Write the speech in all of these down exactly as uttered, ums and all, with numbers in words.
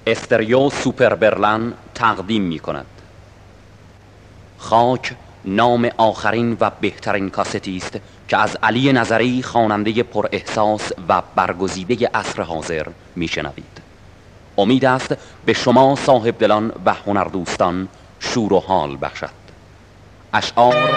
استریو سوپر برلن تقدیم می کند. خاک نام آخرین و بهترین کاستی است که از علی نظری خواننده پر احساس و برگزیده عصر حاضر می شنوید. امید است به شما صاحب دلان و هنردوستان شور و حال بخشد. اشعار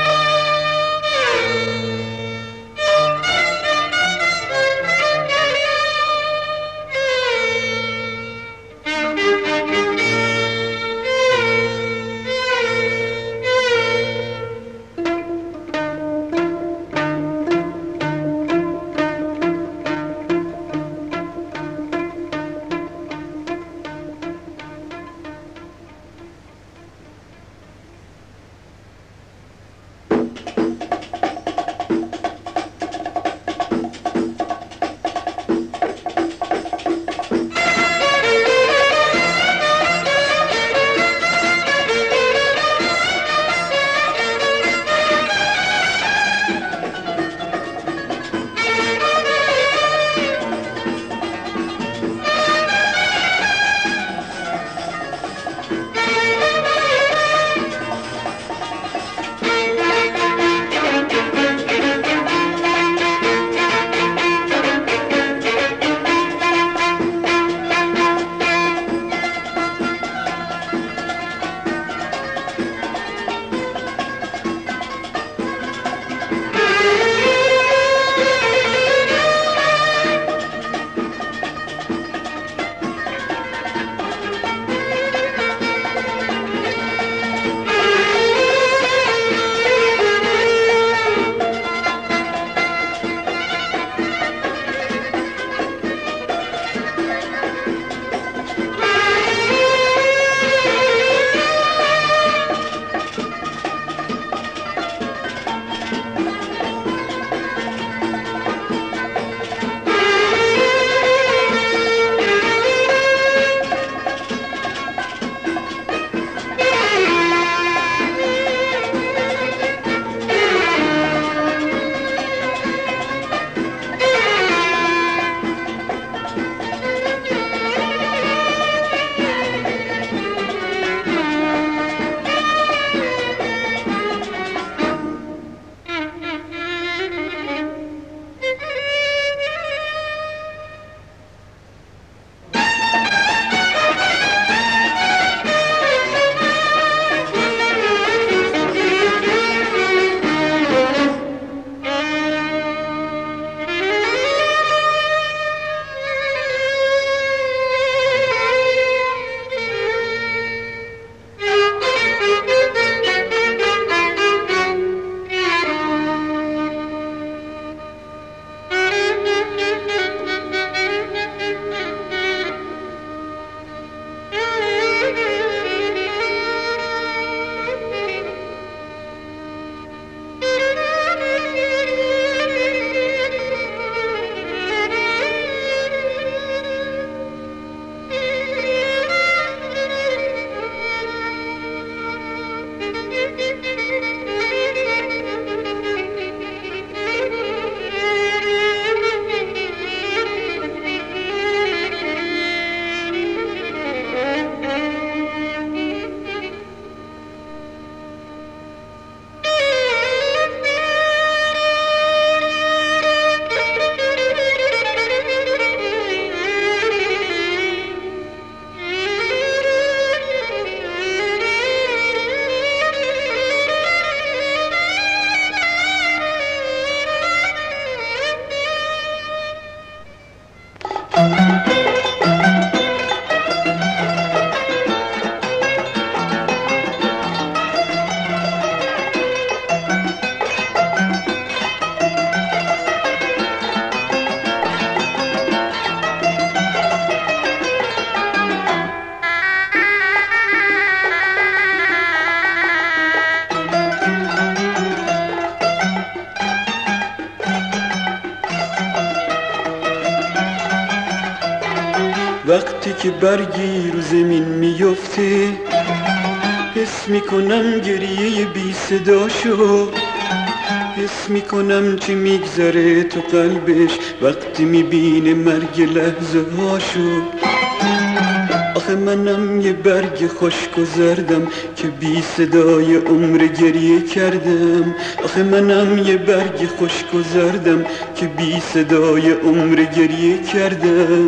وقتی که برگی رو زمین میفته حس میکنم گریه بی صداشو، حس میکنم چه میگذره تو قلبش وقتی میبینه مرگ لحظه هاشو. آخه منم یه برگ خشک و زردم که بی صدای عمر گریه کردم. آخه منم یه برگ خشک و زردم که بی صدای عمر گریه کردم.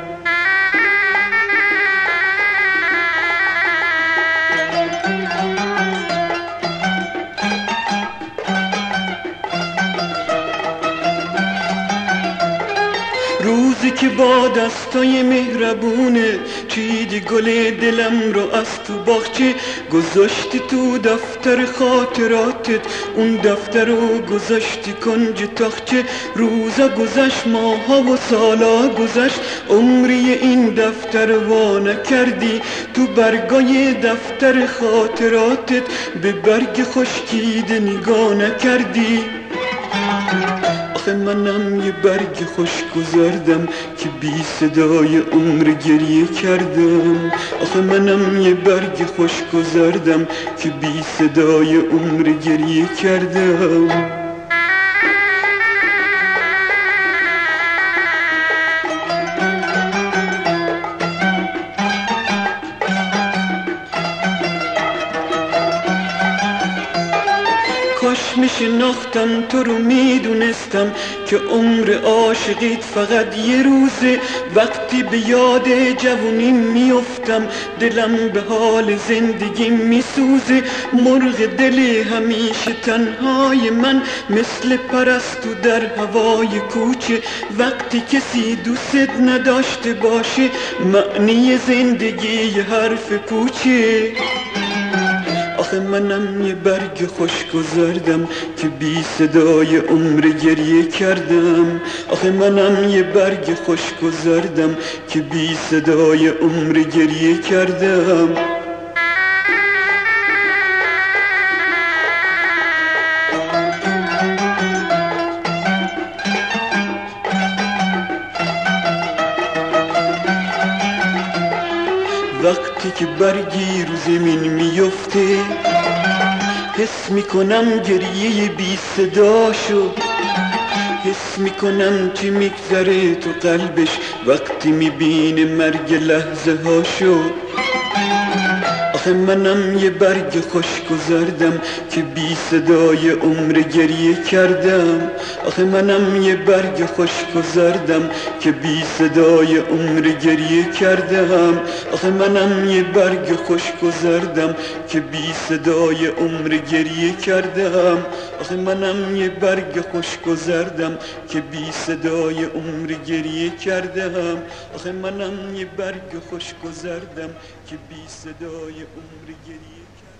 روزی که با دستای مهربونه چیدی گل دلم رو از تو باغچه، گذاشتی تو دفتر خاطراتت، اون دفتر رو گذاشتی کنج تاخچه. روزا گذشت، ماها و سالا گذشت، عمری این دفتر وا نکردی. تو برگای دفتر خاطراتت به برگ خشکیده نگاه نکردی. آخه منم یه برگ خشک و زردم که بی صدای عمر گریه کردم. آخه منم یه برگ خشک و زردم که بی صدای عمر گریه کردم. کاش میشناختم تو رو، میدونستم که عمر عاشقیت فقط یه روزه. وقتی به یاد جوونی میافتم دلم به حال زندگی میسوزه. مرغ دل همیشه تنهای من مثل پرستو در هوای کوچه. وقتی کسی دوست نداشته باشه معنی زندگی یه حرف پوچه. آخه منم یه برگ خشک و زردم که بی صدای عمر گریه کردم. آخه منم یه برگ خشک و زردم که بی صدای عمر گریه کردم. وقتی که برگی رو زمین میفته حس میکنم گریه بی صداشو. حس میکنم چی میگذره تو قلبش وقتی میبینه مرگ لحظه هاشو. آخه منم یه برگ خشک و زردم که بی صدای عمر گریه کردم. آخه منم یه برگ خشک و زردم که بی صدای عمر گریه کردم. آخه منم یه برگ خشک و زردم که بی صدای عمر گریه کردم. آخه منم یه برگ خشک و زردم که بی صدای عمر گریه کردم. آخه منم یه برگ خشک و زردم که بی صدای عمر گریه کردم.